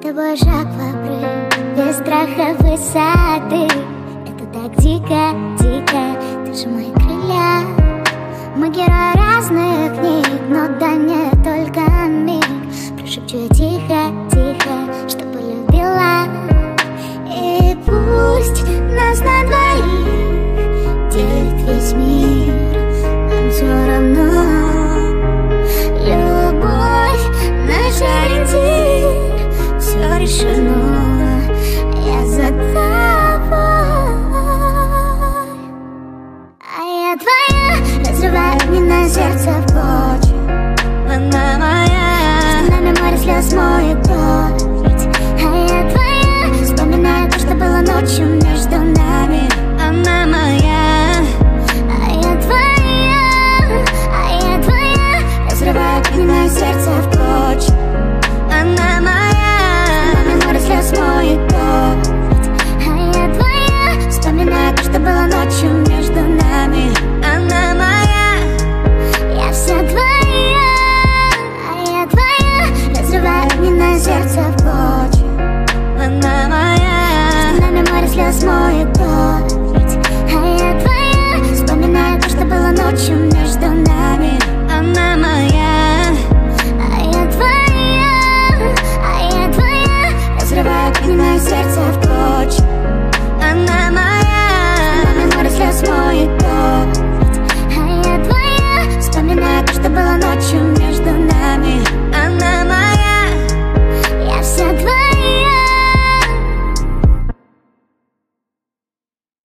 тобой шаг в обрыв, без страха высоты. Это так дико, дико, ты же мои крылья. Мы герои разных книг, но да не только миг. Прошепчу я тихо, тихо, что полюбила. И пусть нас на двоих делит весь мир, нам все равно. Любовь — наш ориентир, все решено, я за тобой. А я твоя, разрываю огненное сердце в клочья. Она моя, между нами море слез моет дождь. А я твоя, вспоминаю то, что было ночью между нами. Она моя, а я твоя, разрываю огненное сердце в клочья. Она моя, между нами море слез моет дождь. А я твоя, вспоминаю то, что было ночью между нами. Она моя, я вся твоя. А я твоя, разрываю огненное сердце в клочья. Она моя, между нами море слез моет дождь. А я твоя, вспоминаю то, что было ночью между